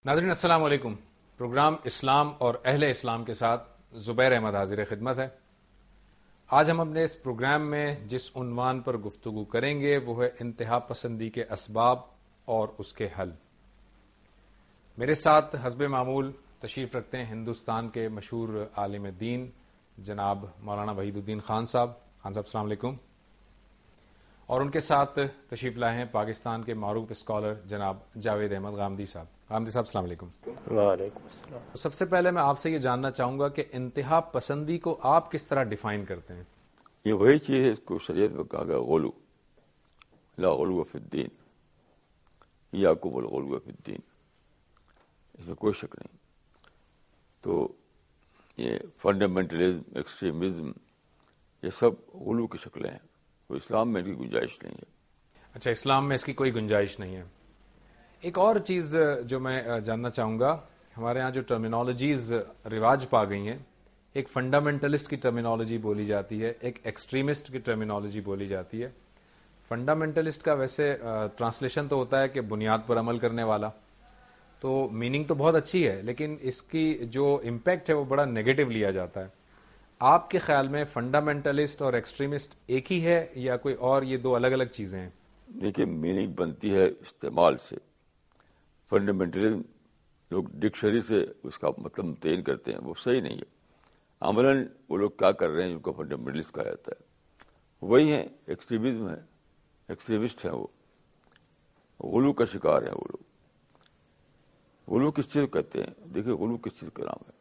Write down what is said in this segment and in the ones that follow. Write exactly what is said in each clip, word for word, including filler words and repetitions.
ناظرین السلام علیکم. پروگرام اسلام اور اہل اسلام کے ساتھ زبیر احمد حاضر خدمت ہے. آج ہم اپنے اس پروگرام میں جس عنوان پر گفتگو کریں گے وہ ہے انتہا پسندی کے اسباب اور اس کے حل. میرے ساتھ حسب معمول تشریف رکھتے ہیں ہندوستان کے مشہور عالم دین جناب مولانا وحید الدین خان صاحب. خان صاحب السلام علیکم. اور ان کے ساتھ تشریف لائے ہیں پاکستان کے معروف اسکالر جناب جاوید احمد غامدی صاحب. غامدی صاحب السلام علیکم. وعلیکم السلام. سب سے پہلے میں آپ سے یہ جاننا چاہوں گا کہ انتہا پسندی کو آپ کس طرح ڈیفائن کرتے ہیں؟ یہ وہی چیز ہے اس کو شریعت میں کہا گیا غلو، لا غلو فی الدین، یاکم الغلو فی الدین، اس میں کوئی شک نہیں. تو یہ فنڈامنٹلزم، ایکسٹریمزم، یہ سب غلو کی شکلیں ہیں، تو اسلام میں ان کی گنجائش نہیں ہے. اچھا، اسلام میں اس کی کوئی گنجائش نہیں ہے. ایک اور چیز جو میں جاننا چاہوں گا، ہمارے ہاں جو ٹرمینالوجیز رواج پا گئی ہیں، ایک فنڈامنٹلسٹ کی ٹرمینالوجی بولی جاتی ہے، ایک ایکسٹریمسٹ کی ٹرمینالوجی بولی جاتی ہے. فنڈامنٹلسٹ کا ویسے ٹرانسلیشن تو ہوتا ہے کہ بنیاد پر عمل کرنے والا، تو میننگ تو بہت اچھی ہے لیکن اس کی جو امپیکٹ ہے وہ بڑا نیگیٹو لیا جاتا ہے. آپ کے خیال میں فنڈامنٹلسٹ اور ایکسٹریمسٹ ایک ہی ہے یا کوئی اور یہ دو الگ الگ چیزیں ہیں؟ دیکھیے، میننگ بنتی ہے استعمال سے. فنڈامنٹلزم لوگ ڈکشنری سے اس کا مطلب متعین کرتے ہیں، وہ صحیح نہیں ہے. عملاً وہ لوگ کیا کر رہے ہیں جن کو فنڈامنٹلسٹ کہا جاتا ہے وہی ہیں ایکسٹریمزم ہے، ایکسٹریمسٹ ہیں. وہ غلو کا شکار ہیں. وہ لوگ غلو کس چیز کو کہتے ہیں؟ دیکھیے، غلو کس چیز کا نام ہے،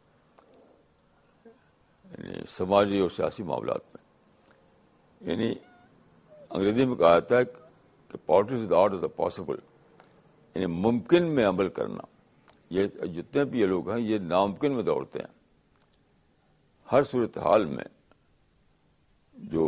یعنی سماجی اور سیاسی معاملات میں. یعنی انگریزی میں کہا جاتا ہے کہ politics is the art of the possible, یعنی ممکن میں عمل کرنا. یہ جتنے بھی یہ لوگ ہیں یہ ناممکن میں دوڑتے ہیں. ہر صورتحال میں جو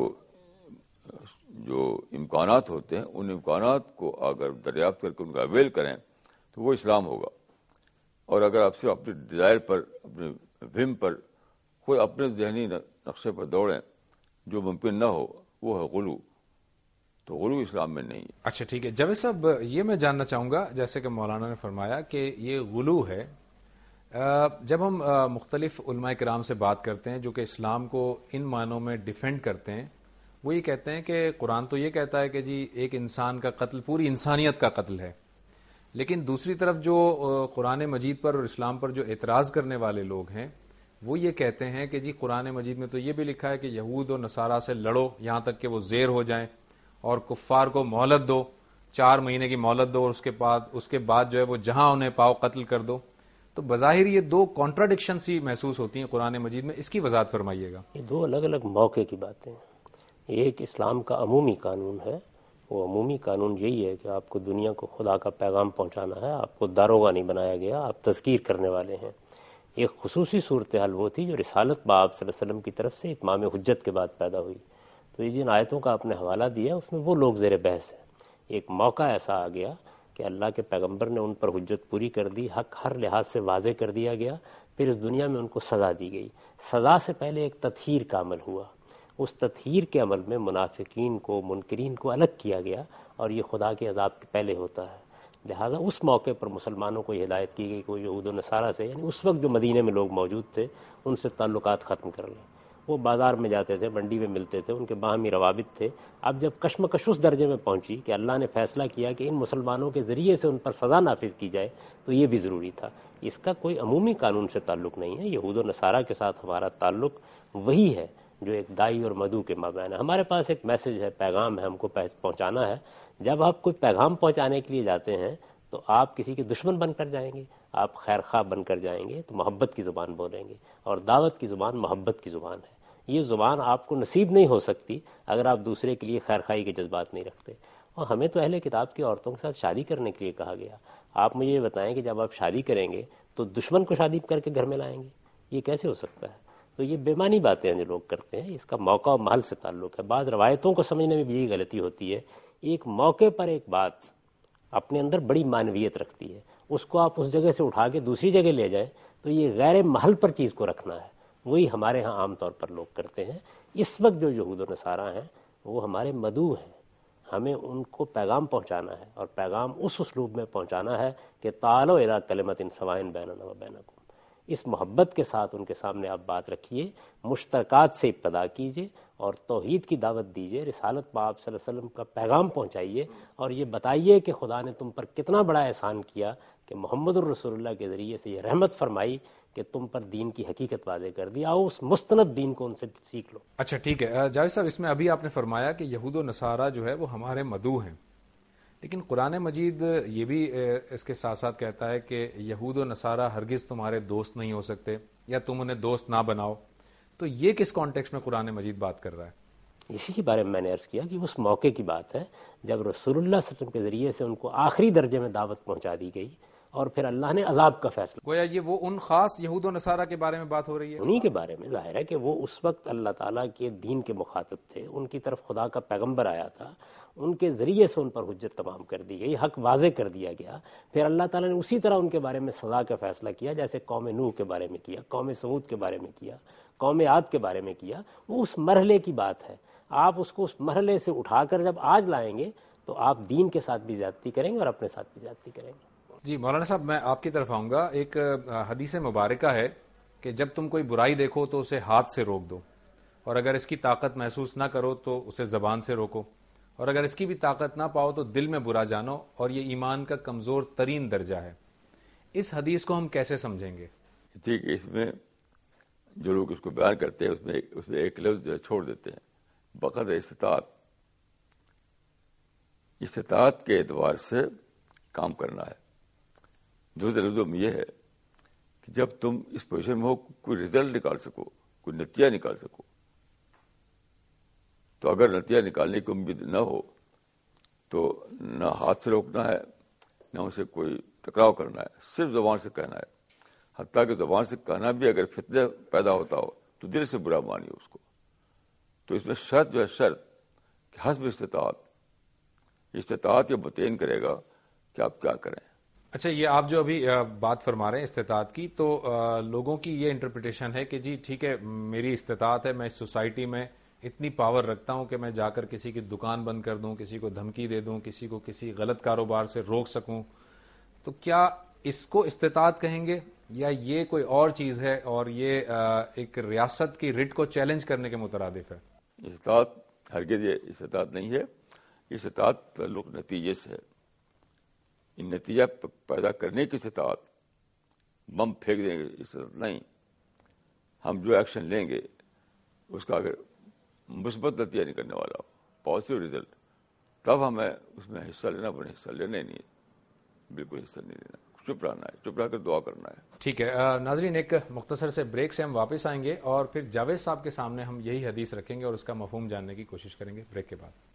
جو امکانات ہوتے ہیں ان امکانات کو اگر دریافت کر کے ان کا اویل کریں تو وہ اسلام ہوگا. اور اگر آپ صرف اپنے ڈیزائر پر، اپنے وہم پر، کوئی اپنے ذہنی نقشے پر دوڑیں جو ممکن نہ ہو، وہ ہے غلو. تو غلو اسلام میں نہیں ہے. اچھا ٹھیک ہے. جاوید صاحب، یہ میں جاننا چاہوں گا جیسے کہ مولانا نے فرمایا کہ یہ غلو ہے. جب ہم مختلف علماء کرام سے بات کرتے ہیں جو کہ اسلام کو ان معنوں میں ڈیفینڈ کرتے ہیں، وہ یہ کہتے ہیں کہ قرآن تو یہ کہتا ہے کہ جی ایک انسان کا قتل پوری انسانیت کا قتل ہے، لیکن دوسری طرف جو قرآن مجید پر اور اسلام پر جو اعتراض کرنے والے لوگ ہیں وہ یہ کہتے ہیں کہ جی قرآن مجید میں تو یہ بھی لکھا ہے کہ یہود اور نصارہ سے لڑو یہاں تک کہ وہ زیر ہو جائیں، اور کفار کو مہلت دو، چار مہینے کی مہلت دو، اور اس کے بعد اس کے بعد جو ہے وہ جہاں انہیں پاؤ قتل کر دو. تو بظاہر یہ دو کانٹراڈکشن سی محسوس ہوتی ہیں قرآن مجید میں. اس کی وضاحت فرمائیے گا. یہ دو الگ الگ موقع کی باتیں ہیں. ایک اسلام کا عمومی قانون ہے، وہ عمومی قانون یہی ہے کہ آپ کو دنیا کو خدا کا پیغام پہنچانا ہے، آپ کو داروغہ نہیں بنایا گیا، آپ تذکیر کرنے والے ہیں. ایک خصوصی صورتحال وہ تھی جو رسالت باب صلی اللہ علیہ وسلم کی طرف سے اتمام حجت کے بعد پیدا ہوئی. تو یہ جن آیتوں کا آپ نے حوالہ دیا اس میں وہ لوگ زیر بحث ہیں. ایک موقع ایسا آ گیا کہ اللہ کے پیغمبر نے ان پر حجت پوری کر دی، حق ہر لحاظ سے واضح کر دیا گیا، پھر اس دنیا میں ان کو سزا دی گئی. سزا سے پہلے ایک تطہیر کا عمل ہوا. اس تطہیر کے عمل میں منافقین کو، منکرین کو الگ کیا گیا، اور یہ خدا کے عذاب کے پہلے ہوتا ہے. لہٰذا اس موقع پر مسلمانوں کو یہ ہدایت کی گئی کہ وہ یہود و نصارہ سے، یعنی اس وقت جو مدینے میں لوگ موجود تھے، ان سے تعلقات ختم کر لیں. وہ بازار میں جاتے تھے، منڈی میں ملتے تھے، ان کے باہمی روابط تھے. اب جب کشمکش اس درجے میں پہنچی کہ اللہ نے فیصلہ کیا کہ ان مسلمانوں کے ذریعے سے ان پر سزا نافذ کی جائے تو یہ بھی ضروری تھا. اس کا کوئی عمومی قانون سے تعلق نہیں ہے. یہود و نصارہ کے ساتھ ہمارا تعلق وہی ہے جو ایک دائی اور مدعو کے مابین ہے. ہمارے پاس ایک میسج ہے، پیغام ہے، ہم کو پہنچانا ہے. جب آپ کوئی پیغام پہنچانے کے لیے جاتے ہیں تو آپ کسی کے دشمن بن کر جائیں گے، آپ خیر خواہ بن کر جائیں گے تو محبت کی زبان بولیں گے، اور دعوت کی زبان محبت کی زبان ہے. یہ زبان آپ کو نصیب نہیں ہو سکتی اگر آپ دوسرے کے لیے خیر خواہی کے جذبات نہیں رکھتے. اور ہمیں تو اہل کتاب کی عورتوں کے ساتھ شادی کرنے کے لیے کہا گیا. آپ مجھے یہ بتائیں کہ جب آپ شادی کریں گے تو دشمن کو شادی کر کے گھر میں لائیں گے؟ یہ کیسے ہو سکتا ہے؟ تو یہ بے معنی باتیں ہیں جو لوگ کرتے ہیں. اس کا موقع و محل سے تعلق ہے. بعض روایتوں کو سمجھنے میں بھی یہی غلطی ہوتی ہے. ایک موقع پر ایک بات اپنے اندر بڑی معنویت رکھتی ہے، اس کو آپ اس جگہ سے اٹھا کے دوسری جگہ لے جائیں تو یہ غیر محل پر چیز کو رکھنا ہے. وہی ہمارے ہاں عام طور پر لوگ کرتے ہیں. اس وقت جو یہود و نصارہ ہیں وہ ہمارے مدعو ہیں، ہمیں ان کو پیغام پہنچانا ہے، اور پیغام اس اسلوب میں پہنچانا ہے کہ تعالوا الی کلمۃ سواء بیننا و بینکم، اس محبت کے ساتھ ان کے سامنے آپ بات رکھیے، مشترکات سے ابتدا کیجیے اور توحید کی دعوت دیجیے، رسالت پاک صلی اللہ علیہ وسلم کا پیغام پہنچائیے، اور یہ بتائیے کہ خدا نے تم پر کتنا بڑا احسان کیا کہ محمد الرسول اللہ کے ذریعے سے یہ رحمت فرمائی کہ تم پر دین کی حقیقت واضح کر دی، آؤ اس مستند دین کو ان سے سیکھ لو۔ اچھا ٹھیک ہے جاوید صاحب، اس میں ابھی آپ نے فرمایا کہ یہود و نصارہ جو ہے وہ ہمارے مدعو ہیں، لیکن قرآن مجید یہ بھی اس کے ساتھ ساتھ کہتا ہے کہ یہود و نصارہ ہرگز تمہارے دوست نہیں ہو سکتے یا تم انہیں دوست نہ بناؤ، تو یہ کس کانٹیکسٹ میں قرآن مجید بات کر رہا ہے؟ اسی کے بارے میں میں نے عرض کیا کہ اس موقع کی بات ہے جب رسول اللہ صلی اللہ علیہ وسلم کے ذریعے سے ان کو آخری درجے میں دعوت پہنچا دی گئی اور پھر اللہ نے عذاب کا فیصلہ، گویا یہ وہ ان خاص یہود و نصارہ کے بارے میں بات ہو رہی ہے، انہی کے بارے میں۔ ظاہر ہے کہ وہ اس وقت اللہ تعالیٰ کے دین کے مخاطب تھے، ان کی طرف خدا کا پیغمبر آیا تھا، ان کے ذریعے سے ان پر حجت تمام کر دی گئی، حق واضح کر دیا گیا، پھر اللہ تعالیٰ نے اسی طرح ان کے بارے میں سزا کا فیصلہ کیا جیسے قوم نوح کے بارے میں کیا، قوم سمود کے بارے میں کیا، قوم عاد کے بارے میں کیا۔ وہ اس مرحلے کی بات ہے، آپ اس کو اس مرحلے سے اٹھا کر جب آج لائیں گے تو آپ دین کے ساتھ بھی زیادتی کریں گے اور اپنے ساتھ بھی زیادتی کریں گے۔ جی مولانا صاحب، میں آپ کی طرف آؤں گا۔ ایک حدیث مبارکہ ہے کہ جب تم کوئی برائی دیکھو تو اسے ہاتھ سے روک دو، اور اگر اس کی طاقت محسوس نہ کرو تو اسے زبان سے روکو، اور اگر اس کی بھی طاقت نہ پاؤ تو دل میں برا جانو، اور یہ ایمان کا کمزور ترین درجہ ہے۔ اس حدیث کو ہم کیسے سمجھیں گے؟ ٹھیک ہے، اس میں جو لوگ اس کو بیان کرتے ہیں اس میں اس میں ایک لفظ جو ہے چھوڑ دیتے ہیں، بقدر استطاعت۔ استطاعت کے اعتبار سے کام کرنا ہے۔ جو لفظوں میں یہ ہے کہ جب تم اس پوزیشن میں ہو کوئی رزلٹ نکال سکو، کوئی نتیجہ نکال سکو، تو اگر نتیجہ نکالنے کی امید نہ ہو تو نہ ہاتھ سے روکنا ہے نہ اسے کوئی ٹکراؤ کرنا ہے، صرف زبان سے کہنا ہے۔ حتیٰ کہ زبان سے کہنا بھی اگر فتنہ پیدا ہوتا ہو تو دل سے برا مانیے اس کو۔ تو اس میں شرط جو ہے شرط کہ حسب استطاعت، استطاعت یہ متعین کرے گا کہ آپ کیا کریں۔ اچھا، یہ آپ جو ابھی بات فرما رہے ہیں استطاعت کی، تو لوگوں کی یہ انٹرپریٹیشن ہے کہ جی ٹھیک ہے، میری استطاعت ہے، میں اس سوسائٹی میں اتنی پاور رکھتا ہوں کہ میں جا کر کسی کی دکان بند کر دوں، کسی کو دھمکی دے دوں، کسی کو کسی غلط کاروبار سے روک سکوں، تو کیا اس کو استطاعت کہیں گے یا یہ کوئی اور چیز ہے اور یہ ایک ریاست کی رٹ کو چیلنج کرنے کے مترادف ہے؟ استطاعت ہرگز یہ استطاعت نہیں ہے، استطاعت تعلق نتیجے سے ہے۔ ان نتیجہ پیدا کرنے کی استطاعت، بم پھینک دیں گے استطاعت نہیں۔ ہم جو ایکشن لیں گے اس کا اگر مثبت نتیجہ نکلنے والا ہو، پازیٹیو رزلٹ، تب ہمیں اس میں حصہ لینا بنے۔ حصہ لینا ہی نہیں ہے، بالکل حصہ نہیں لینا، چپ رہنا ہے، چپ رہ کر دعا کرنا ہے۔ ٹھیک ہے ناظرین، ایک مختصر سے بریک سے ہم واپس آئیں گے اور پھر جاوید صاحب کے سامنے ہم یہی حدیث رکھیں گے اور اس کا مفہوم جاننے کی کوشش کریں گے بریک کے بعد۔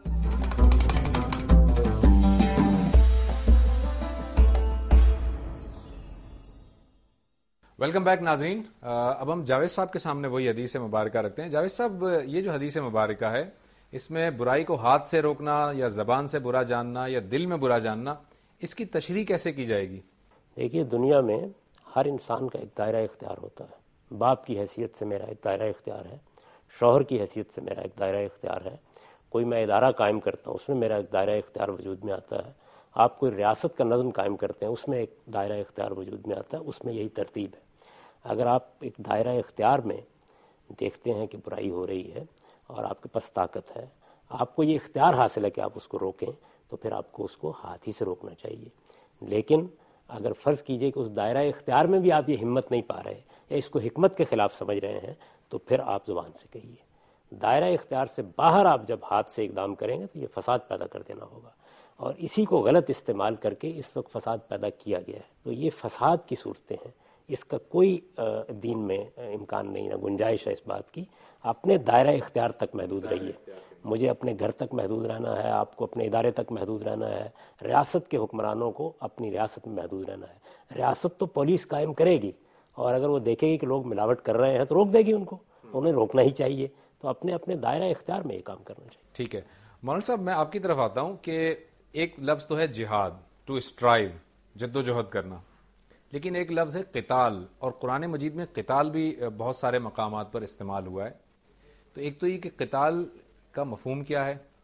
ویلکم بیک ناظرین، اب ہم جاوید صاحب کے سامنے وہی حدیث مبارکہ رکھتے ہیں۔ جاوید صاحب، یہ جو حدیث مبارکہ ہے اس میں برائی کو ہاتھ سے روکنا یا زبان سے برا جاننا یا دل میں برا جاننا، اس کی تشریح کیسے کی جائے گی؟ دیکھیے، دنیا میں ہر انسان کا ایک دائرہ اختیار ہوتا ہے۔ باپ کی حیثیت سے میرا ایک دائرہ اختیار ہے، شوہر کی حیثیت سے میرا ایک دائرہ اختیار ہے، کوئی میں ادارہ قائم کرتا ہوں اس میں میرا ایک دائرہ اختیار وجود میں آتا ہے، آپ کوئی ریاست کا نظم قائم کرتے ہیں اس میں ایک دائرہ اختیار وجود میں آتا ہے، اس میں یہی ترتیب ہے۔ اگر آپ ایک دائرہ اختیار میں دیکھتے ہیں کہ برائی ہو رہی ہے اور آپ کے پاس طاقت ہے، آپ کو یہ اختیار حاصل ہے کہ آپ اس کو روکیں، تو پھر آپ کو اس کو ہاتھ ہی سے روکنا چاہیے۔ لیکن اگر فرض کیجئے کہ اس دائرہ اختیار میں بھی آپ یہ ہمت نہیں پا رہے یا اس کو حکمت کے خلاف سمجھ رہے ہیں، تو پھر آپ زبان سے کہیے۔ دائرہ اختیار سے باہر آپ جب ہاتھ سے اقدام کریں گے تو یہ فساد پیدا کر دینا ہوگا، اور اسی کو غلط استعمال کر کے اس وقت فساد پیدا کیا گیا ہے۔ تو یہ فساد کی صورتیں ہیں، اس کا کوئی دین میں امکان نہیں، نہ گنجائش ہے اس بات کی۔ اپنے دائرہ اختیار تک محدود رہیے، مجھے اپنے گھر تک محدود رہنا ہے، آپ کو اپنے ادارے تک محدود رہنا ہے، ریاست کے حکمرانوں کو اپنی ریاست میں محدود رہنا ہے۔ ریاست تو پولیس قائم کرے گی، اور اگر وہ دیکھے گی کہ لوگ ملاوٹ کر رہے ہیں تو روک دے گی ان کو، انہیں روکنا ہی چاہیے۔ تو اپنے اپنے دائرہ اختیار میں یہ کام کرنا چاہیے۔ ٹھیک ہے مولانا صاحب، میں آپ کی طرف آتا ہوں کہ ایک لفظ تو ہے جہاد، ٹو اسٹرائیو، جد و جہد کرنا، لیکن ایک لفظ ہے قتال، اور قرآن مجید میں قتال بھی بہت سارے مقامات پر استعمال ہوا ہے۔ تو ایک تو یہ کہ قتال کا مفہوم کیا ہے،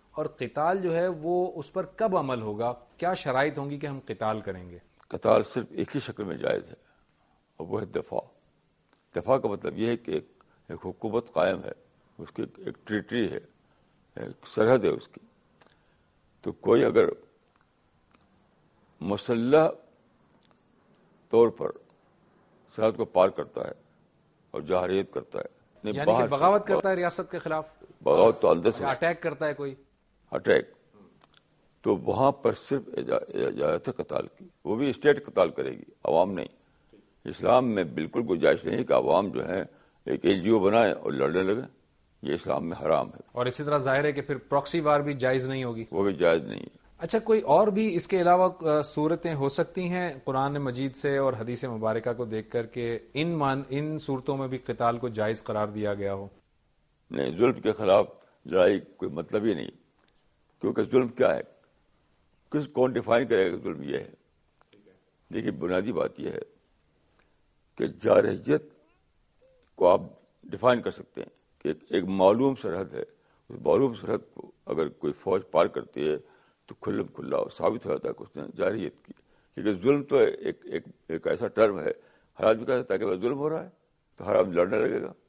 اور قتال جو ہے وہ اس پر کب عمل ہوگا؟ کیا شرائط ہوں گی کہ ہم قتال کریں گے؟ قتال صرف ایک ہی شکل میں جائز ہے اور وہ ہے دفاع. دفاع کا مطلب یہ ہے کہ ایک, ایک حکومت قائم ہے, اس کی ایک ٹریٹری ہے, ایک سرحد ہے اس کی. تو کوئی اگر مسلح طور پر سرحد کو پار کرتا ہے اور جارحیت کرتا ہے, یعنی کہ بغاوت کرتا ہے ریاست کے خلاف, بغاوت تو اندر سے اٹیک کرتا ہے کوئی اٹیک, تو وہاں پر صرف اجازت ہے قتال کی. وہ بھی اسٹیٹ قتال کرے گی, عوام نہیں. اسلام میں بالکل گنجائش نہیں کہ عوام جو ہے ایک این جی او بنائیں اور لڑنے لگیں, یہ اسلام میں حرام ہے. اور اسی طرح ظاہر ہے کہ پھر پراکسی وار بھی جائز نہیں ہوگی, وہ بھی جائز نہیں ہے. اچھا, کوئی اور بھی اس کے علاوہ صورتیں ہو سکتی ہیں قرآن مجید سے اور حدیث مبارکہ کو دیکھ کر کہ ان مان ان صورتوں میں بھی قتال کو جائز قرار دیا گیا ہو؟ نہیں, ظلم کے خلاف لڑائی کوئی مطلب ہی نہیں, کیونکہ ظلم کیا ہے, کس کون ڈیفائن کرے گا ظلم؟ یہ ہے, دیکھیے بنیادی بات یہ ہے کہ جارحیت کو آپ ڈیفائن کر سکتے ہیں کہ ایک, ایک معلوم سرحد ہے, اس معلوم سرحد کو اگر کوئی فوج پار کرتی ہے تو کھلم کھلا ثابت ہو جاتا ہے کہ اس نے جارحیت کی. کیونکہ ظلم تو ایک, ایک, ایک ایسا ٹرم ہے, ہر آدمی کہہ سکتا ہے کہ ظلم ہو رہا ہے تو ہر آدمی لڑنے لگے گا.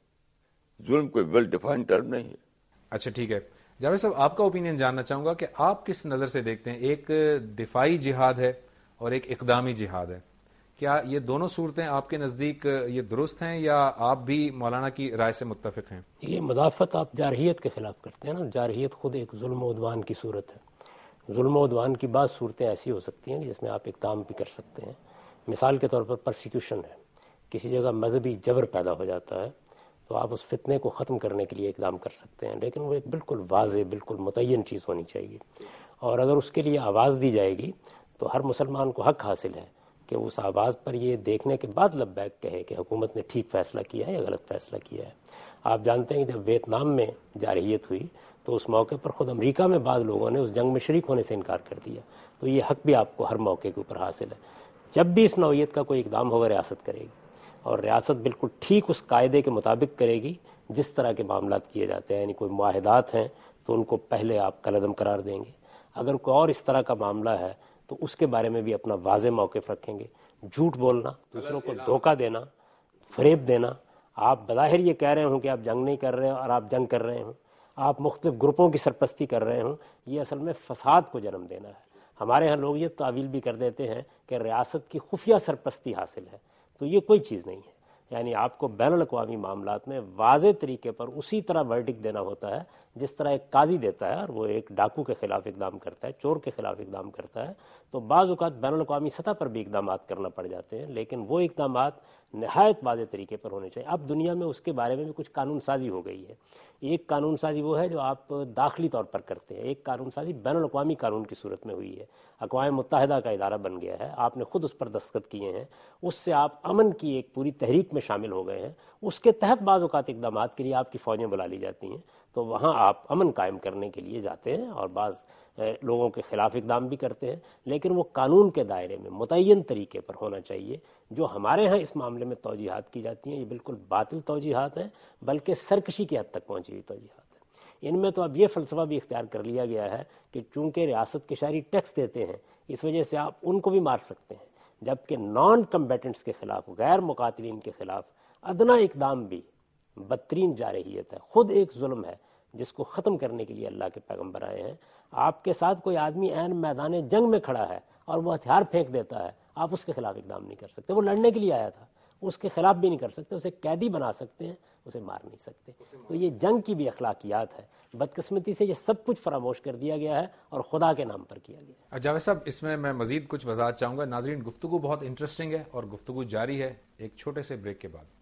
ظلم کوئی ویل ڈیفائنڈ ٹرم نہیں ہے. اچھا ٹھیک ہے, جاوید صاحب آپ کا اوپینین جاننا چاہوں گا کہ آپ کس نظر سے دیکھتے ہیں, ایک دفاعی جہاد ہے اور ایک اقدامی جہاد ہے, کیا یہ دونوں صورتیں آپ کے نزدیک یہ درست ہیں یا آپ بھی مولانا کی رائے سے متفق ہیں؟ یہ مدافعت آپ جارحیت کے خلاف کرتے ہیں نا, جارحیت خود ایک ظلم و عدوان کی صورت ہے. ظلم و عدوان کی بعض صورتیں ایسی ہو سکتی ہیں جس میں آپ اقدام بھی کر سکتے ہیں. مثال کے طور پر پرسیکیوشن ہے, کسی جگہ مذہبی جبر پیدا ہو جاتا ہے تو آپ اس فتنے کو ختم کرنے کے لیے اقدام کر سکتے ہیں, لیکن وہ ایک بالکل واضح بالکل متعین چیز ہونی چاہیے. اور اگر اس کے لیے آواز دی جائے گی تو ہر مسلمان کو حق حاصل ہے کہ اس آواز پر یہ دیکھنے کے بعد لبیک کہے کہ حکومت نے ٹھیک فیصلہ کیا ہے یا غلط فیصلہ کیا ہے. آپ جانتے ہیں کہ جب ویتنام میں جارحیت ہوئی تو اس موقع پر خود امریکہ میں بعض لوگوں نے اس جنگ میں شریک ہونے سے انکار کر دیا. تو یہ حق بھی آپ کو ہر موقع کے اوپر حاصل ہے. جب بھی اس نوعیت کا کوئی اقدام ہوگا ریاست کرے گی, اور ریاست بالکل ٹھیک اس قاعدے کے مطابق کرے گی جس طرح کے معاملات کیے جاتے ہیں. یعنی کوئی معاہدات ہیں تو ان کو پہلے آپ کالعدم قرار دیں گے, اگر کوئی اور اس طرح کا معاملہ ہے تو اس کے بارے میں بھی اپنا واضح موقف رکھیں گے. جھوٹ بولنا, دوسروں کو دھوکہ دینا, فریب دینا, آپ بظاہر یہ کہہ رہے ہوں کہ آپ جنگ نہیں کر رہے ہیں اور آپ جنگ کر رہے ہوں, آپ مختلف گروپوں کی سرپرستی کر رہے ہوں, یہ اصل میں فساد کو جنم دینا ہے. ہمارے ہاں لوگ یہ تعویل بھی کر دیتے ہیں کہ ریاست کی خفیہ سرپرستی حاصل ہے, تو یہ کوئی چیز نہیں ہے. یعنی آپ کو بین الاقوامی معاملات میں واضح طریقے پر اسی طرح ورڈکٹ دینا ہوتا ہے جس طرح ایک قاضی دیتا ہے, اور وہ ایک ڈاکو کے خلاف اقدام کرتا ہے, چور کے خلاف اقدام کرتا ہے. تو بعض اوقات بین الاقوامی سطح پر بھی اقدامات کرنا پڑ جاتے ہیں, لیکن وہ اقدامات نہایت واضح طریقے پر ہونے چاہیے. اب دنیا میں اس کے بارے میں بھی کچھ قانون سازی ہو گئی ہے. ایک قانون سازی وہ ہے جو آپ داخلی طور پر کرتے ہیں, ایک قانون سازی بین الاقوامی قانون کی صورت میں ہوئی ہے. اقوام متحدہ کا ادارہ بن گیا ہے, آپ نے خود اس پر دستخط کیے ہیں, اس سے آپ امن کی ایک پوری تحریک میں شامل ہو گئے ہیں. اس کے تحت بعض اوقات اقدامات کے لیے آپ کی فوجیں بلا لی جاتی ہیں, تو وہاں آپ امن قائم کرنے کے لیے جاتے ہیں اور بعض لوگوں کے خلاف اقدام بھی کرتے ہیں, لیکن وہ قانون کے دائرے میں متعین طریقے پر ہونا چاہیے. جو ہمارے ہاں اس معاملے میں توجیحات کی جاتی ہیں یہ بالکل باطل توجیحات ہیں, بلکہ سرکشی کی حد تک پہنچی ہوئی توجیحات ہیں. ان میں تو اب یہ فلسفہ بھی اختیار کر لیا گیا ہے کہ چونکہ ریاست کے شہری ٹیکس دیتے ہیں اس وجہ سے آپ ان کو بھی مار سکتے ہیں, جبکہ نان کمبیٹنٹس کے خلاف, غیر مقاتلین کے خلاف ادنا اقدام بھی بدترین جارحیت ہے, خود ایک ظلم ہے جس کو ختم کرنے کے لیے اللہ کے پیغمبر آئے ہیں. آپ کے ساتھ کوئی آدمی عین میدان جنگ میں کھڑا ہے اور وہ ہتھیار پھینک دیتا ہے, آپ اس کے خلاف اقدام نہیں کر سکتے. وہ لڑنے کے لیے آیا تھا, اس کے خلاف بھی نہیں کر سکتے, اسے قیدی بنا سکتے ہیں, اسے مار نہیں سکتے. تو یہ جنگ کی بھی اخلاقیات ہے. بدقسمتی سے یہ سب کچھ فراموش کر دیا گیا ہے اور خدا کے نام پر کیا گیا ہے. جاوید صاحب, اس میں میں مزید کچھ وضاحت چاہوں گا. ناظرین, گفتگو بہت انٹرسٹنگ ہے اور گفتگو جاری ہے ایک چھوٹے سے بریک کے بعد.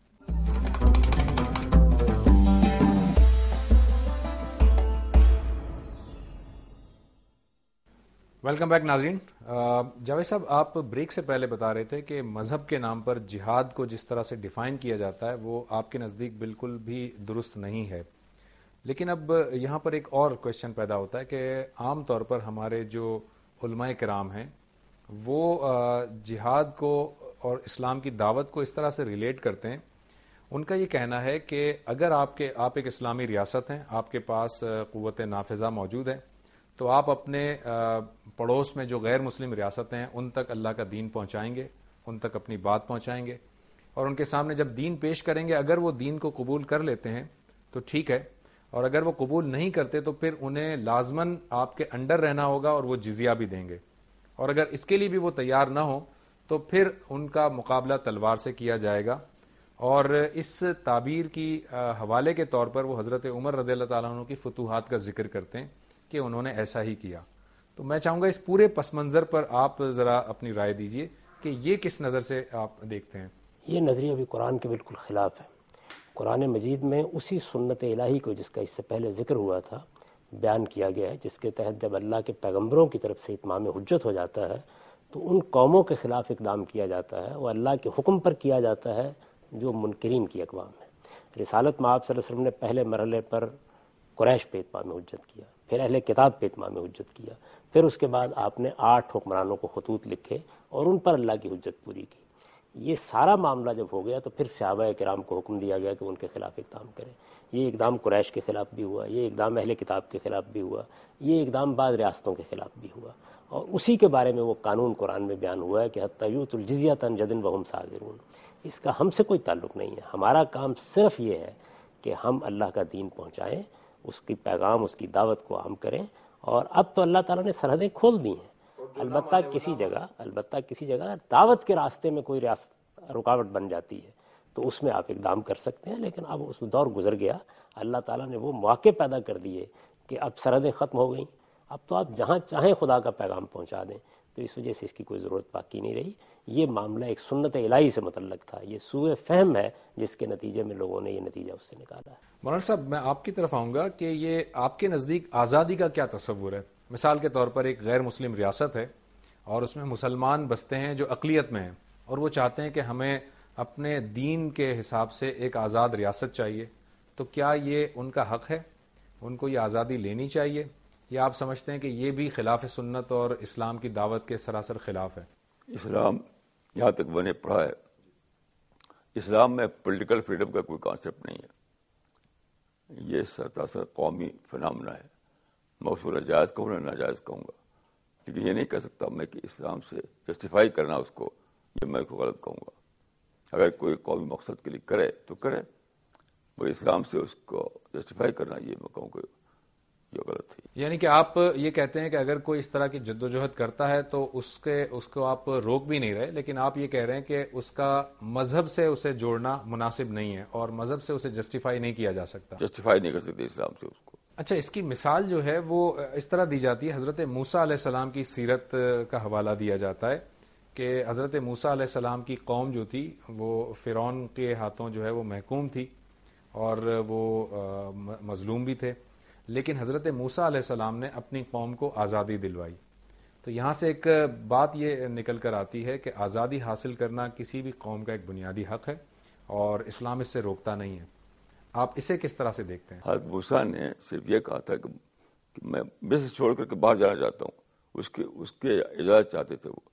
ویلکم بیک ناظرین. جاوید صاحب, آپ بریک سے پہلے بتا رہے تھے کہ مذہب کے نام پر جہاد کو جس طرح سے ڈیفائن کیا جاتا ہے وہ آپ کے نزدیک بالکل بھی درست نہیں ہے. لیکن اب یہاں پر ایک اور کویشچن پیدا ہوتا ہے کہ عام طور پر ہمارے جو علماء کرام ہیں وہ جہاد کو اور اسلام کی دعوت کو اس طرح سے ریلیٹ کرتے ہیں. ان کا یہ کہنا ہے کہ اگر آپ کے آپ ایک اسلامی ریاست ہیں, آپ کے پاس قوت نافذہ موجود ہے, تو آپ اپنے پڑوس میں جو غیر مسلم ریاستیں ہیں ان تک اللہ کا دین پہنچائیں گے، ان تک اپنی بات پہنچائیں گے، اور ان کے سامنے جب دین پیش کریں گے، اگر وہ دین کو قبول کر لیتے ہیں تو ٹھیک ہے، اور اگر وہ قبول نہیں کرتے تو پھر انہیں لازماً آپ کے انڈر رہنا ہوگا اور وہ جزیہ بھی دیں گے، اور اگر اس کے لیے بھی وہ تیار نہ ہو تو پھر ان کا مقابلہ تلوار سے کیا جائے گا۔ اور اس تعبیر کی حوالے کے طور پر وہ حضرت عمر رضی اللہ تعالیٰ عنہ کی فتوحات کا ذکر کرتے ہیں کہ انہوں نے ایسا ہی کیا۔ تو میں چاہوں گا اس پورے پس منظر پر آپ ذرا اپنی رائے دیجئے کہ یہ کس نظر سے آپ دیکھتے ہیں؟ یہ نظریہ بھی قرآن کے بالکل خلاف ہے۔ قرآن مجید میں اسی سنت الہی کو جس کا اس سے پہلے ذکر ہوا تھا بیان کیا گیا ہے، جس کے تحت جب اللہ کے پیغمبروں کی طرف سے اتمام حجت ہو جاتا ہے تو ان قوموں کے خلاف اقدام کیا جاتا ہے، وہ اللہ کے حکم پر کیا جاتا ہے جو منکرین کی اقوام ہے۔ رسالت میں آپ صلی اللہ علیہ وسلم نے پہلے مرحلے پر قریش پہ اتمام حجت کیا، پھر اہل کتاب پہ اتمام حجت کیا، پھر اس کے بعد آپ نے آٹھ حکمرانوں کو خطوط لکھے اور ان پر اللہ کی حجت پوری کی۔ یہ سارا معاملہ جب ہو گیا تو پھر صحابہ کرام کو حکم دیا گیا کہ ان کے خلاف اقدام کریں۔ یہ اقدام قریش کے خلاف بھی ہوا، یہ اقدام اہل کتاب کے خلاف بھی ہوا، یہ اقدام بعض ریاستوں کے خلاف بھی ہوا، اور اسی کے بارے میں وہ قانون قرآن میں بیان ہوا ہے کہ حتیٰ یؤتوا الجزیۃ عن ید وہم صاغرون۔ اس کا ہم سے کوئی تعلق نہیں ہے، ہمارا کام صرف یہ ہے کہ ہم اللہ کا دین پہنچائیں، اس کی پیغام، اس کی دعوت کو عام کریں، اور اب تو اللہ تعالیٰ نے سرحدیں کھول دی ہیں۔ البتہ کسی جگہ البتہ کسی جگہ دعوت کے راستے میں کوئی ریاست رکاوٹ بن جاتی ہے تو اس میں آپ اقدام کر سکتے ہیں، لیکن اب اس دور گزر گیا۔ اللہ تعالیٰ نے وہ مواقع پیدا کر دیے کہ اب سرحدیں ختم ہو گئیں، اب تو آپ جہاں چاہیں خدا کا پیغام پہنچا دیں، تو اس وجہ سے اس کی کوئی ضرورت باقی نہیں رہی۔ یہ معاملہ ایک سنت الہی سے متعلق تھا، یہ سوء فہم ہے جس کے نتیجے میں لوگوں نے یہ نتیجہ اس سے نکالا ہے۔ مولانا صاحب، میں آپ کی طرف آؤں گا کہ یہ آپ کے نزدیک آزادی کا کیا تصور ہے؟ مثال کے طور پر ایک غیر مسلم ریاست ہے اور اس میں مسلمان بستے ہیں جو اقلیت میں ہیں، اور وہ چاہتے ہیں کہ ہمیں اپنے دین کے حساب سے ایک آزاد ریاست چاہیے، تو کیا یہ ان کا حق ہے؟ ان کو یہ آزادی لینی چاہیے، یا آپ سمجھتے ہیں کہ یہ بھی خلاف سنت اور اسلام کی دعوت کے سراسر خلاف ہے؟ اسلام یہاں تک میں نے پڑھا ہے، اسلام میں پولیٹیکل فریڈم کا کوئی کانسیپٹ نہیں ہے، یہ سرتاسر قومی فنامنا ہے۔ میں اس کو ناجائز کہوں نہ ناجائز کہوں گا، لیکن یہ نہیں کہہ سکتا میں کہ اسلام سے جسٹیفائی کرنا اس کو، یہ میں کو غلط کہوں گا۔ اگر کوئی قومی مقصد کے لیے کرے تو کرے، وہ اسلام سے اس کو جسٹیفائی کرنا یہ میں کہوں گا یہ غلط ہے۔ یعنی کہ آپ یہ کہتے ہیں کہ اگر کوئی اس طرح کی جدوجہد کرتا ہے تو اس کے اس کو آپ روک بھی نہیں رہے، لیکن آپ یہ کہہ رہے ہیں کہ اس کا مذہب سے اسے جوڑنا مناسب نہیں ہے اور مذہب سے اسے جسٹیفائی نہیں کیا جا سکتا، جسٹیفائی نہیں کر سکتے اسلام سے اس کو۔ اچھا، اس کی مثال جو ہے وہ اس طرح دی جاتی ہے، حضرت موسیٰ علیہ السلام کی سیرت کا حوالہ دیا جاتا ہے کہ حضرت موسیٰ علیہ السلام کی قوم جو تھی وہ فرعون کے ہاتھوں جو ہے وہ محکوم تھی اور وہ مظلوم بھی تھے، لیکن حضرت موسیٰ علیہ السلام نے اپنی قوم کو آزادی دلوائی۔ تو یہاں سے ایک بات یہ نکل کر آتی ہے کہ آزادی حاصل کرنا کسی بھی قوم کا ایک بنیادی حق ہے اور اسلام اس سے روکتا نہیں ہے۔ آپ اسے کس طرح سے دیکھتے ہیں؟ حضرت موسیٰ نے صرف یہ کہا تھا کہ میں مصر چھوڑ کر کے باہر جانا چاہتا ہوں، اس کے اس کے اجازت چاہتے تھے وہ،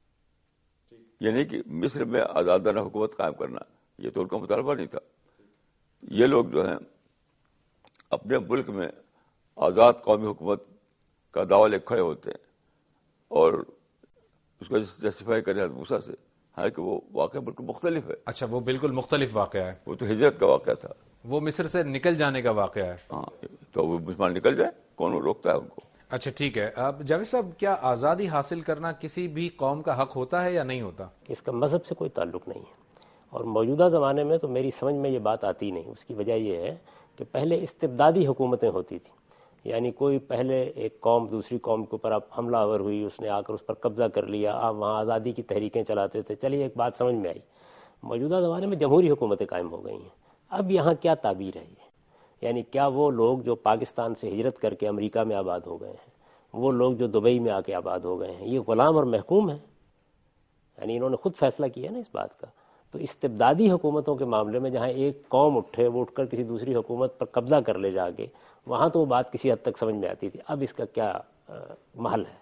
یہ نہیں کہ مصر میں آزادانہ حکومت قائم کرنا، یہ تو ان کا مطالبہ نہیں تھا۔ یہ لوگ جو ہیں اپنے ملک میں آزاد قومی حکومت کا دعویٰ لے کھڑے ہوتے ہیں اور اس کو جسٹیفائی کریں حضرت موسیٰ سے، حالانکہ وہ واقعہ بالکل مختلف ہے۔ اچھا، وہ بالکل مختلف واقعہ ہے، وہ تو ہجرت کا واقعہ تھا، وہ مصر سے نکل جانے کا واقعہ ہے۔ ہاں، تو وہ مسلمان نکل جائے، کون روکتا ہے ان کو؟ اچھا ٹھیک ہے۔ اب جاوید صاحب، کیا آزادی حاصل کرنا کسی بھی قوم کا حق ہوتا ہے یا نہیں ہوتا؟ اس کا مذہب سے کوئی تعلق نہیں ہے، اور موجودہ زمانے میں تو میری سمجھ میں یہ بات آتی نہیں۔ اس کی وجہ یہ ہے کہ پہلے استبدادی حکومتیں ہوتی تھیں، یعنی کوئی پہلے ایک قوم دوسری قوم کے اوپر اب حملہ آور ہوئی، اس نے آ کر اس پر قبضہ کر لیا، آپ وہاں آزادی کی تحریکیں چلاتے تھے۔ چلیے ایک بات سمجھ میں آئی، موجودہ زمانے میں جمہوری حکومتیں قائم ہو گئی ہیں۔ اب یہاں کیا تعبیر ہے یہ؟ یعنی کیا وہ لوگ جو پاکستان سے ہجرت کر کے امریکہ میں آباد ہو گئے ہیں، وہ لوگ جو دبئی میں آ کے آباد ہو گئے ہیں، یہ غلام اور محکوم ہیں؟ یعنی انہوں نے خود فیصلہ کیا نا اس بات کا۔ تو استبدادی حکومتوں کے معاملے میں جہاں ایک قوم اٹھے، وہ اٹھ کر کسی دوسری حکومت پر قبضہ کر لے جا کے، وہاں تو وہ بات کسی حد تک سمجھ میں آتی تھی۔ اب اس کا کیا محل ہے؟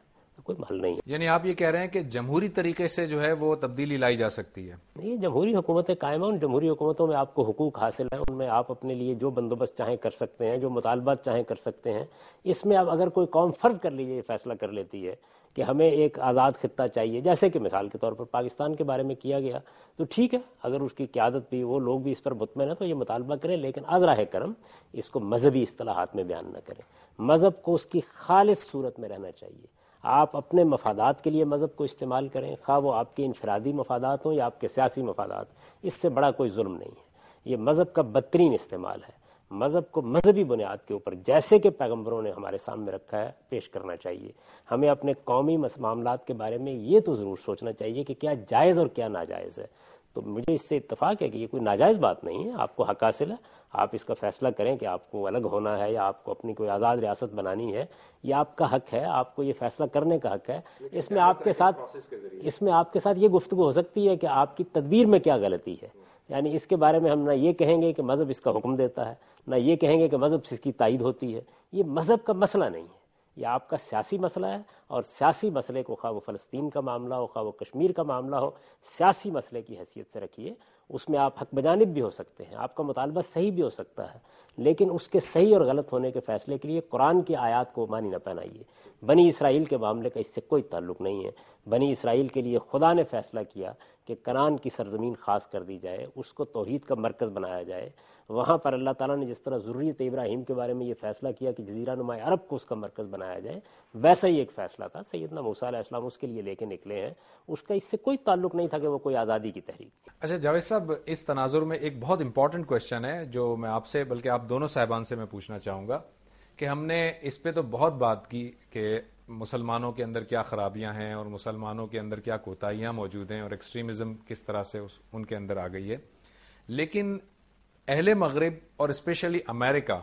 کا کوئی محل نہیں ہے. یعنی آپ یہ کہہ رہے ہیں کہ جمہوری طریقے سے جو ہے وہ تبدیلی لائی جا سکتی ہے؟ یہ جمہوری حکومتیں قائم ہیں، ان جمہوری حکومتوں میں آپ کو حقوق حاصل ہیں، ان میں آپ اپنے لیے جو بندوبست چاہیں کر سکتے ہیں، جو مطالبات چاہیں کر سکتے ہیں. اس میں اب اگر کوئی قوم فرض کر لیجیے یہ فیصلہ کر لیتی ہے کہ ہمیں ایک آزاد خطہ چاہیے، جیسے کہ مثال کے طور پر پاکستان کے بارے میں کیا گیا، تو ٹھیک ہے، اگر اس کی قیادت بھی، وہ لوگ بھی اس پر مطمئن ہیں تو یہ مطالبہ کریں، لیکن از راہ کرم اس کو مذہبی اصطلاحات میں بیان نہ کریں. مذہب کو اس کی خالص صورت میں رہنا چاہیے. آپ اپنے مفادات کے لیے مذہب کو استعمال کریں، خواہ وہ آپ کے انفرادی مفادات ہوں یا آپ کے سیاسی مفادات، اس سے بڑا کوئی ظلم نہیں ہے. یہ مذہب کا بدترین استعمال ہے. مذہب کو مذہبی بنیاد کے اوپر، جیسے کہ پیغمبروں نے ہمارے سامنے رکھا ہے، پیش کرنا چاہیے. ہمیں اپنے قومی معاملات کے بارے میں یہ تو ضرور سوچنا چاہیے کہ کیا جائز اور کیا ناجائز ہے. تو مجھے اس سے اتفاق ہے کہ یہ کوئی ناجائز بات نہیں ہے. آپ کو حق حاصل ہے، آپ اس کا فیصلہ کریں کہ آپ کو الگ ہونا ہے یا آپ کو اپنی کوئی آزاد ریاست بنانی ہے. یہ آپ کا حق ہے، آپ کو یہ فیصلہ کرنے کا حق ہے. اس میں آپ کے ساتھ اس میں آپ کے ساتھ یہ گفتگو ہو سکتی ہے کہ آپ کی تدبیر میں کیا غلطی ہے. یعنی اس کے بارے میں ہم نہ یہ کہیں گے کہ مذہب اس کا حکم دیتا ہے، نہ یہ کہیں گے کہ مذہب سے اس کی تائید ہوتی ہے. یہ مذہب کا مسئلہ نہیں ہے، یہ آپ کا سیاسی مسئلہ ہے. اور سیاسی مسئلے کو، خواہ وہ فلسطین کا معاملہ ہو، خواہ وہ کشمیر کا معاملہ ہو، سیاسی مسئلے کی حیثیت سے رکھیے. اس میں آپ حق بجانب بھی ہو سکتے ہیں، آپ کا مطالبہ صحیح بھی ہو سکتا ہے، لیکن اس کے صحیح اور غلط ہونے کے فیصلے کے لیے قرآن کی آیات کو مانی نہ پہنائیے. بنی اسرائیل کے معاملے کا اس سے کوئی تعلق نہیں ہے. بنی اسرائیل کے لیے خدا نے فیصلہ کیا کہ کنعان کی سرزمین خاص کر دی جائے، اس کو توحید کا مرکز بنایا جائے. وہاں پر اللہ تعالیٰ نے جس طرح ذریت ابراہیم کے بارے میں یہ فیصلہ کیا کہ جزیرہ نما عرب کو اس کا مرکز بنایا جائے، ویسا ہی ایک فیصلہ تھا. سیدنا موسیٰ علیہ السلام اس کے لیے لے کے نکلے ہیں. اس کا اس سے کوئی تعلق نہیں تھا کہ وہ کوئی آزادی کی تحریک تھی. اچھا جاوید صاحب، اس تناظر میں ایک بہت امپورٹنٹ کوشچن ہے جو میں آپ سے، بلکہ آپ دونوں صاحبان سے میں پوچھنا چاہوں گا کہ ہم نے اس پہ تو بہت بات کی کہ مسلمانوں کے اندر کیا خرابیاں ہیں اور مسلمانوں کے اندر کیا کوتاہیاں موجود ہیں اور ایکسٹریمزم کس طرح سے اس ان کے اندر آ گئی ہے. لیکن اہل مغرب اور اسپیشلی امریکہ،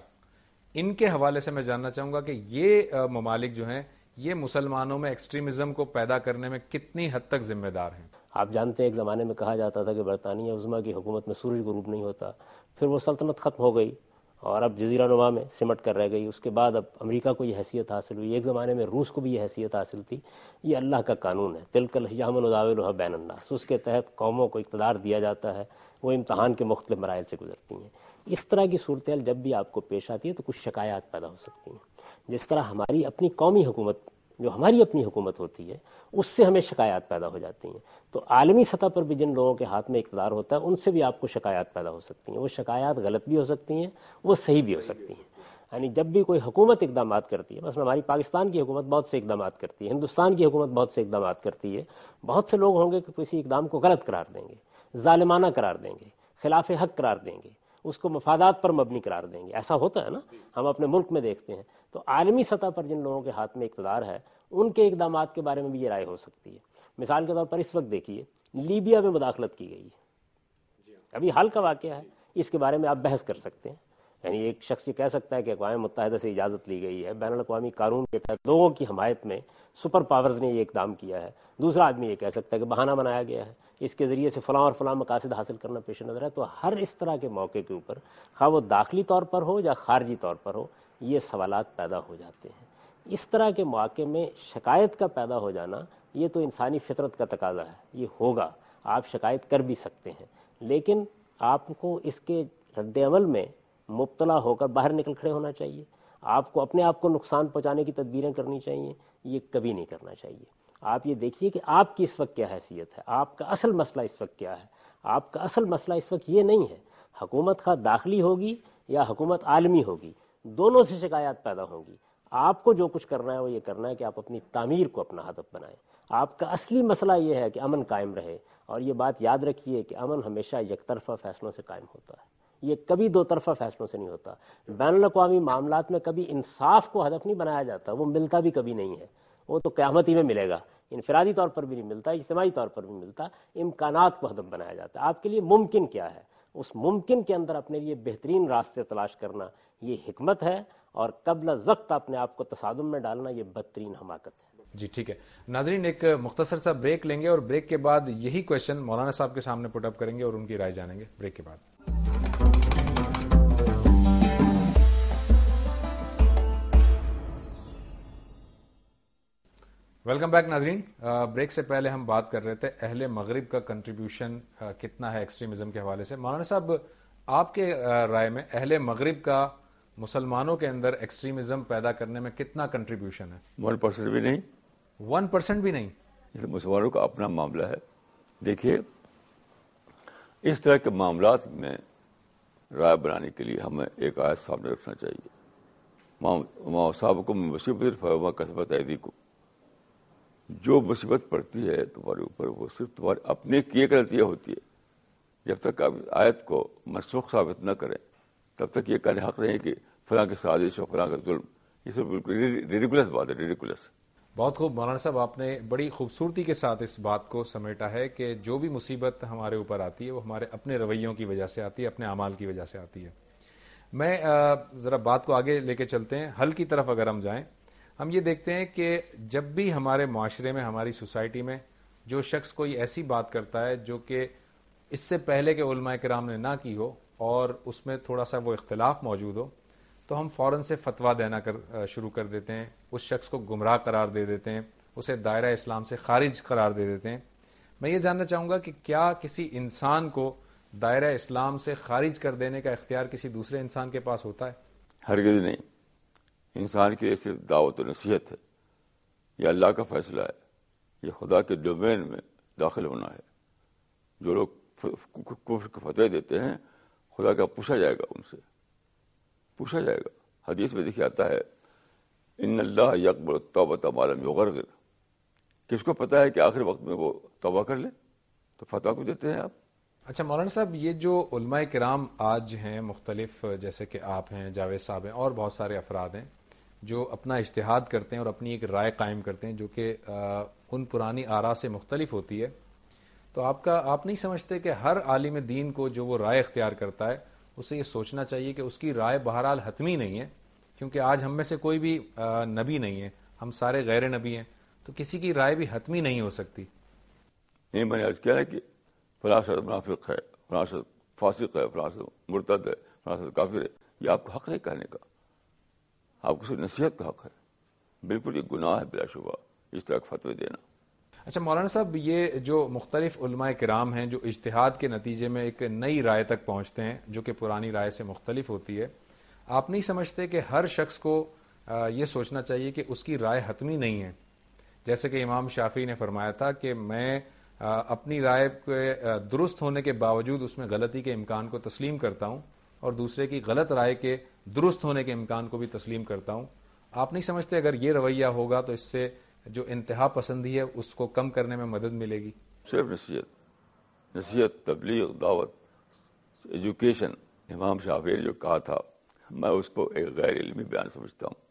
ان کے حوالے سے میں جاننا چاہوں گا کہ یہ ممالک جو ہیں یہ مسلمانوں میں ایکسٹریمزم کو پیدا کرنے میں کتنی حد تک ذمہ دار ہیں؟ آپ جانتے ہیں ایک زمانے میں کہا جاتا تھا کہ برطانیہ عظمیٰ کی حکومت میں سورج غروب نہیں ہوتا، پھر وہ سلطنت ختم ہو گئی اور اب جزیرہ نما میں سمٹ کر رہ گئی. اس کے بعد اب امریکہ کو یہ حیثیت حاصل ہوئی. ایک زمانے میں روس کو بھی یہ حیثیت حاصل تھی. یہ اللہ کا قانون ہے، تلک الایام نداولها بین الناس. اس کے تحت قوموں کو اقتدار دیا جاتا ہے، وہ امتحان کے مختلف مراحل سے گزرتی ہیں. اس طرح کی صورتحال جب بھی آپ کو پیش آتی ہے تو کچھ شکایات پیدا ہو سکتی ہیں. جس طرح ہماری اپنی قومی حکومت، جو ہماری اپنی حکومت ہوتی ہے، اس سے ہمیں شکایات پیدا ہو جاتی ہیں، تو عالمی سطح پر بھی جن لوگوں کے ہاتھ میں اقتدار ہوتا ہے ان سے بھی آپ کو شکایات پیدا ہو سکتی ہیں. وہ شکایات غلط بھی ہو سکتی ہیں، وہ صحیح بھی ہو سکتی ہیں. یعنی جب بھی کوئی حکومت اقدامات کرتی ہے، مثلا ہماری پاکستان کی حکومت بہت سے اقدامات کرتی ہے، ہندوستان کی حکومت بہت سے اقدامات کرتی ہے، بہت سے لوگ ہوں گے کہ کسی اقدام کو غلط قرار دیں گے، ظالمانہ قرار دیں گے، خلاف حق قرار دیں گے، اس کو مفادات پر مبنی قرار دیں گے. ایسا ہوتا ہے نا، ہم اپنے ملک میں دیکھتے ہیں. تو عالمی سطح پر جن لوگوں کے ہاتھ میں اقتدار ہے ان کے اقدامات کے بارے میں بھی یہ رائے ہو سکتی ہے. مثال کے طور پر اس وقت دیکھیے لیبیا میں مداخلت کی گئی ہے، ابھی حال کا واقعہ ہے، اس کے بارے میں آپ بحث کر سکتے ہیں. یعنی ایک شخص یہ کہہ سکتا ہے کہ اقوام متحدہ سے اجازت لی گئی ہے، بین الاقوامی قانون کے تحت لوگوں کی حمایت میں سپر پاورز نے یہ اقدام کیا ہے. دوسرا آدمی یہ کہہ سکتا ہے کہ بہانہ بنایا گیا ہے، اس کے ذریعے سے فلاں اور فلاں مقاصد حاصل کرنا پیش نظر ہے. تو ہر اس طرح کے موقع کے اوپر، خواہ وہ داخلی طور پر ہو یا خارجی طور پر ہو، یہ سوالات پیدا ہو جاتے ہیں. اس طرح کے مواقع میں شکایت کا پیدا ہو جانا یہ تو انسانی فطرت کا تقاضا ہے، یہ ہوگا، آپ شکایت کر بھی سکتے ہیں، لیکن آپ کو اس کے رد عمل میں مبتلا ہو کر باہر نکل کھڑے ہونا چاہیے. آپ کو اپنے آپ کو نقصان پہنچانے کی تدبیریں کرنی چاہیے، یہ کبھی نہیں کرنا چاہیے. آپ یہ دیکھیے کہ آپ کی اس وقت کیا حیثیت ہے، آپ کا اصل مسئلہ اس وقت کیا ہے. آپ کا اصل مسئلہ اس وقت یہ نہیں ہے. حکومت خواہ داخلی ہوگی یا حکومت عالمی ہوگی، دونوں سے شکایات پیدا ہوں گی. آپ کو جو کچھ کرنا ہے وہ یہ کرنا ہے کہ آپ اپنی تعمیر کو اپنا ہدف بنائیں. آپ کا اصلی مسئلہ یہ ہے کہ امن قائم رہے. اور یہ بات یاد رکھیے کہ امن ہمیشہ یک طرفہ فیصلوں سے قائم ہوتا ہے، یہ کبھی دو طرفہ فیصلوں سے نہیں ہوتا. بین الاقوامی معاملات میں کبھی انصاف کو ہدف نہیں بنایا جاتا، وہ ملتا بھی کبھی نہیں ہے. وہ تو قیامت ہی میں ملے گا، انفرادی طور پر بھی نہیں ملتا، اجتماعی طور پر بھی ملتا. امکانات کو ہدف بنایا جاتا ہے. آپ کے لیے ممکن کیا ہے، اس ممکن کے اندر اپنے لیے بہترین راستے تلاش کرنا، یہ حکمت ہے. اور قبل از وقت اپنے آپ کو تصادم میں ڈالنا، یہ بدترین حماقت ہے. جی ٹھیک ہے ناظرین، ایک مختصر سا بریک لیں گے اور بریک کے بعد یہی کویشچن مولانا صاحب کے سامنے پٹ اپ کریں گے اور ان کی رائے جانیں گے. بریک کے بعد ویلکم بیک ناظرین. بریک سے پہلے ہم بات کر رہے تھے اہل مغرب کا کنٹریبیوشن کتنا ہے ایکسٹریمزم کے حوالے سے. مولانا صاحب, آپ کے رائے میں اہل مغرب کا مسلمانوں کے اندر ایکسٹریمزم پیدا کرنے میں کتنا کنٹریبیوشن ہے؟ ون پرسینٹ بھی نہیں. ون پرسینٹ بھی نہیں؟ یہ تو مسلمانوں کا اپنا معاملہ ہے. دیکھیے, اس طرح کے معاملات میں رائے بنانے کے لیے ہمیں ایک آیت سامنے رکھنا چاہیے. وما اصابکم من مصیبۃ فبما کسبت ایدیکم. جو مصیبت پڑتی ہے تمہارے اوپر وہ صرف تمہارے اپنے کیے غلطیاں ہوتی ہے. جب تک آپ آیت کو منسوخ ثابت نہ کریں تب تک یہ کہنے حق نہیں کہ فلاں کی سازش اور فلاں کا ظلم. یہ سب بالکل ریڈیکولس بات ہے, ریڈیکولس. بہت خوب مولانا صاحب, آپ نے بڑی خوبصورتی کے ساتھ اس بات کو سمیٹا ہے کہ جو بھی مصیبت ہمارے اوپر آتی ہے وہ ہمارے اپنے رویوں کی وجہ سے آتی ہے, اپنے اعمال کی وجہ سے آتی ہے. میں ذرا بات کو آگے لے کے چلتے ہیں, حل کی طرف اگر ہم جائیں. ہم یہ دیکھتے ہیں کہ جب بھی ہمارے معاشرے میں, ہماری سوسائٹی میں جو شخص کوئی ایسی بات کرتا ہے جو کہ اس سے پہلے کے علماء کرام نے نہ کی ہو اور اس میں تھوڑا سا وہ اختلاف موجود ہو, تو ہم فوراً سے فتویٰ دینا کر شروع کر دیتے ہیں, اس شخص کو گمراہ قرار دے دیتے ہیں, اسے دائرہ اسلام سے خارج قرار دے دیتے ہیں. میں یہ جاننا چاہوں گا کہ کیا کسی انسان کو دائرہ اسلام سے خارج کر دینے کا اختیار کسی دوسرے انسان کے پاس ہوتا ہے؟ ہرگز نہیں. انسان کے لیے صرف دعوت و نصیحت ہے. یہ اللہ کا فیصلہ ہے, یہ خدا کے ڈومین میں داخل ہونا ہے. جو لوگ کفر کے فتوے دیتے ہیں, خدا کا پوچھا جائے گا, ان سے پوچھا جائے گا. حدیث میں دیکھا جاتا ہے ان اللہ یقبل التوبۃ ما لم یغرغر. کس کو پتا ہے کہ آخر وقت میں وہ توبہ کر لے, تو فتویٰ کو دیتے ہیں آپ. اچھا مولانا صاحب, یہ جو علماء کرام آج ہیں مختلف, جیسے کہ آپ ہیں, جاوید صاحب ہیں, اور بہت سارے افراد ہیں جو اپنا اجتہاد کرتے ہیں اور اپنی ایک رائے قائم کرتے ہیں جو کہ ان پرانی آراء سے مختلف ہوتی ہے, تو آپ کا آپ نہیں سمجھتے کہ ہر عالم دین کو جو وہ رائے اختیار کرتا ہے اسے یہ سوچنا چاہیے کہ اس کی رائے بہرحال حتمی نہیں ہے, کیونکہ آج ہم میں سے کوئی بھی نبی نہیں ہے, ہم سارے غیر نبی ہیں, تو کسی کی رائے بھی حتمی نہیں ہو سکتی. نہیں, میں نے آج کیا ہے کہ فلاں شخص منافق ہے, فلاں شخص فاسق ہے, فلاں شخص مرتد ہے, فلاں شخص کافر ہے. یہ آپ کو حق نہیں کہنے کا, آپ کو صرف نصیحت کا حق ہے. بالکل یہ گناہ ہے بلا شبہ اس طرح کے فتوے دینا. اچھا مولانا صاحب, یہ جو مختلف علماء کرام ہیں جو اجتہاد کے نتیجے میں ایک نئی رائے تک پہنچتے ہیں جو کہ پرانی رائے سے مختلف ہوتی ہے, آپ نہیں سمجھتے کہ ہر شخص کو یہ سوچنا چاہیے کہ اس کی رائے حتمی نہیں ہے؟ جیسے کہ امام شافعی نے فرمایا تھا کہ میں اپنی رائے کے درست ہونے کے باوجود اس میں غلطی کے امکان کو تسلیم کرتا ہوں اور دوسرے کی غلط رائے کے درست ہونے کے امکان کو بھی تسلیم کرتا ہوں. آپ نہیں سمجھتے اگر یہ رویہ ہوگا تو اس سے جو انتہا پسندی ہے اس کو کم کرنے میں مدد ملے گی؟ صرف نصیحت, نصیحت, تبلیغ, دعوت, ایجوکیشن. امام شافعی نے جو کہا تھا میں اس کو ایک غیر علمی بیان سمجھتا ہوں.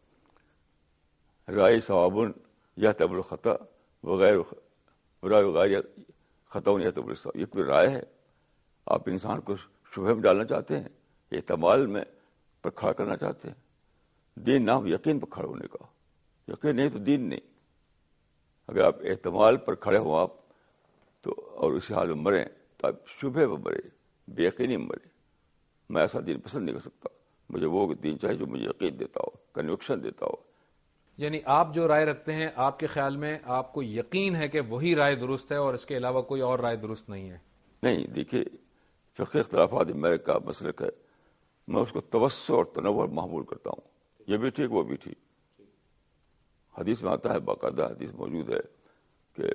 رائے ثوابن یا تب الخطا وغیر رائے غیر خطا یا تب الصواب. یہ کوئی رائے ہے؟ آپ انسان کو شبہ میں ڈالنا چاہتے ہیں, احتمال میں پر کھڑا کرنا چاہتے ہیں. دین نام یقین پر کھڑا ہونے کا, یقین نہیں تو دین نہیں. اگر آپ احتمال پر کھڑے ہوں آپ تو اور اسی حال میں مریں تو آپ شبہ پر مرے, بے یقینی مرے. میں ایسا دین پسند نہیں کر سکتا. مجھے وہ دین چاہیے جو مجھے یقین دیتا ہو, کنوکشن دیتا ہو. یعنی آپ جو رائے رکھتے ہیں آپ کے خیال میں آپ کو یقین ہے کہ وہی رائے درست ہے اور اس کے علاوہ کوئی اور رائے درست نہیں ہے؟ نہیں, دیکھیے فقہی اختلافات میرے کا مسلک ہے, میں اس کو توسع اور تنوع محمول کرتا ہوں. یہ بھی ٹھیک وہ بھی ٹھیک. حدیث میں آتا ہے, باقاعدہ حدیث موجود ہے کہ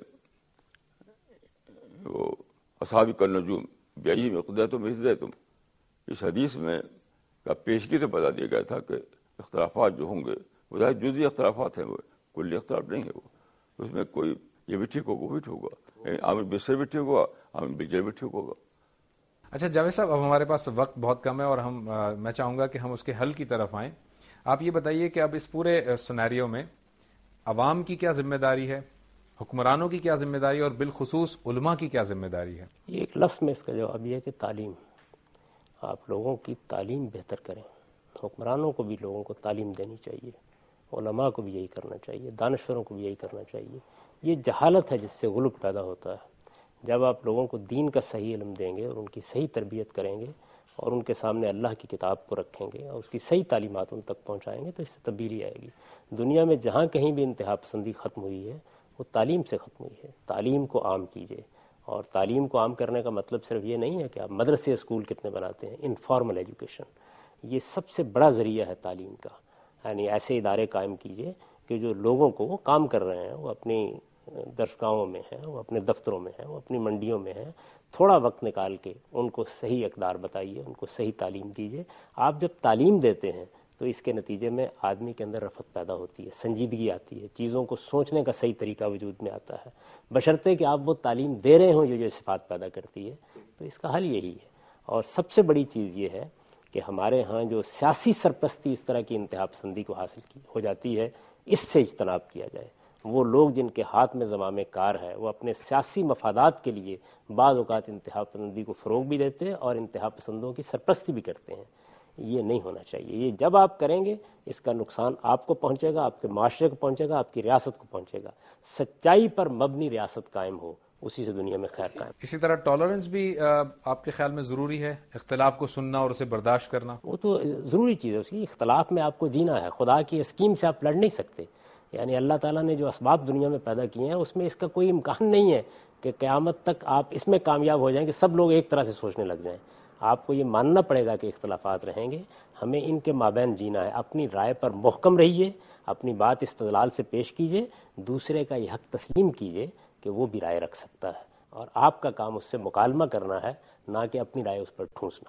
وہ اصحابی کالنجوم بیائی میں اقتدیتم اہتدیتم. اس حدیث میں کا پیشگی تو بتا دیا گیا تھا کہ اختلافات جو ہوں گے وہ ظاہر جزئی اختلافات ہیں, وہ کلی اختلاف نہیں ہے. وہ اس میں کوئی یہ بھی ٹھیک ہوگا وہ بھی ٹھیک ہوگا, عامر بصر بھی ٹھیک ہوگا, عامر بجر بھی ٹھیک ہوگا. اچھا جاوید صاحب, اب ہمارے پاس وقت بہت کم ہے اور ہم میں چاہوں گا کہ ہم اس کے حل کی طرف آئیں. آپ یہ بتائیے کہ اب اس پورے سیناریو میں عوام کی کیا ذمہ داری ہے, حکمرانوں کی کیا ذمہ داری ہے, اور بالخصوص علماء کی کیا ذمہ داری ہے؟ یہ ایک لفظ میں اس کا جواب یہ ہے کہ تعلیم. آپ لوگوں کی تعلیم بہتر کریں. حکمرانوں کو بھی لوگوں کو تعلیم دینی چاہیے, علماء کو بھی یہی کرنا چاہیے, دانشوروں کو بھی یہی کرنا چاہیے. یہ جہالت ہے جس سے غلو پیدا ہوتا ہے. جب آپ لوگوں کو دین کا صحیح علم دیں گے اور ان کی صحیح تربیت کریں گے اور ان کے سامنے اللہ کی کتاب کو رکھیں گے اور اس کی صحیح تعلیمات ان تک پہنچائیں گے تو اس سے تبدیلی آئے گی. دنیا میں جہاں کہیں بھی انتہا پسندی ختم ہوئی ہے وہ تعلیم سے ختم ہوئی ہے. تعلیم کو عام کیجیے, اور تعلیم کو عام کرنے کا مطلب صرف یہ نہیں ہے کہ آپ مدرسے اسکول کتنے بناتے ہیں. انفارمل ایجوکیشن یہ سب سے بڑا ذریعہ ہے تعلیم کا. یعنی ایسے ادارے قائم کیجیے کہ جو لوگوں کو وہ کام کر رہے ہیں, وہ اپنی درسگاہوں میں ہیں, وہ اپنے دفتروں میں ہیں, وہ اپنی منڈیوں میں ہیں, تھوڑا وقت نکال کے ان کو صحیح اقدار بتائیے, ان کو صحیح تعلیم دیجیے. آپ جب تعلیم دیتے ہیں تو اس کے نتیجے میں آدمی کے اندر رفت پیدا ہوتی ہے, سنجیدگی آتی ہے, چیزوں کو سوچنے کا صحیح طریقہ وجود میں آتا ہے, بشرطے کہ آپ وہ تعلیم دے رہے ہوں جو جو صفات پیدا کرتی ہے. تو اس کا حل یہی ہے. اور سب سے بڑی چیز یہ ہے کہ ہمارے ہاں جو سیاسی سرپرستی اس طرح کی انتہا پسندی کو حاصل کی ہو جاتی ہے, اس سے اجتناب کیا جائے. وہ لوگ جن کے ہاتھ میں زمام کار ہے وہ اپنے سیاسی مفادات کے لیے بعض اوقات انتہا پسندی کو فروغ بھی دیتے ہیں اور انتہا پسندوں کی سرپرستی بھی کرتے ہیں. یہ نہیں ہونا چاہیے. یہ جب آپ کریں گے اس کا نقصان آپ کو پہنچے گا, آپ کے معاشرے کو پہنچے گا, آپ کی ریاست کو پہنچے گا. سچائی پر مبنی ریاست قائم ہو, اسی سے دنیا میں خیر قائم. اسی طرح ٹالرنس بھی آپ کے خیال میں ضروری ہے, اختلاف کو سننا اور اسے برداشت کرنا. وہ تو ضروری چیز ہے, اس کی اختلاف میں آپ کو جینا ہے. خدا کی اسکیم سے آپ لڑ نہیں سکتے. یعنی اللہ تعالیٰ نے جو اسباب دنیا میں پیدا کیے ہیں اس میں اس کا کوئی امکان نہیں ہے کہ قیامت تک آپ اس میں کامیاب ہو جائیں کہ سب لوگ ایک طرح سے سوچنے لگ جائیں. آپ کو یہ ماننا پڑے گا کہ اختلافات رہیں گے, ہمیں ان کے مابین جینا ہے. اپنی رائے پر محکم رہیے, اپنی بات استدلال سے پیش کیجیے, دوسرے کا یہ حق تسلیم کیجیے کہ وہ بھی رائے رکھ سکتا ہے, اور آپ کا کام اس سے مکالمہ کرنا ہے, نہ کہ اپنی رائے اس پر ٹھونسنا.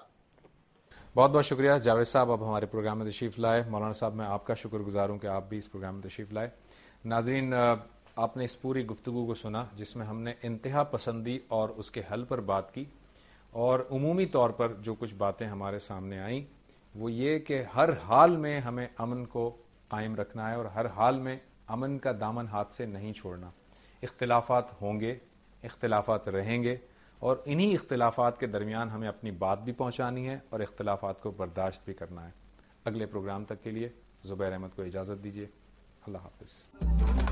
بہت بہت شکریہ جاوید صاحب, اب ہمارے پروگرام میں تشریف لائے. مولانا صاحب میں آپ کا شکر گزار ہوں کہ آپ بھی اس پروگرام میں تشریف لائے. ناظرین, آپ نے اس پوری گفتگو کو سنا جس میں ہم نے انتہا پسندی اور اس کے حل پر بات کی, اور عمومی طور پر جو کچھ باتیں ہمارے سامنے آئیں وہ یہ کہ ہر حال میں ہمیں امن کو قائم رکھنا ہے اور ہر حال میں امن کا دامن ہاتھ سے نہیں چھوڑنا. اختلافات ہوں گے, اختلافات رہیں گے, اور انہی اختلافات کے درمیان ہمیں اپنی بات بھی پہنچانی ہے اور اختلافات کو برداشت بھی کرنا ہے. اگلے پروگرام تک کے لیے زبیر احمد کو اجازت دیجیے. اللہ حافظ.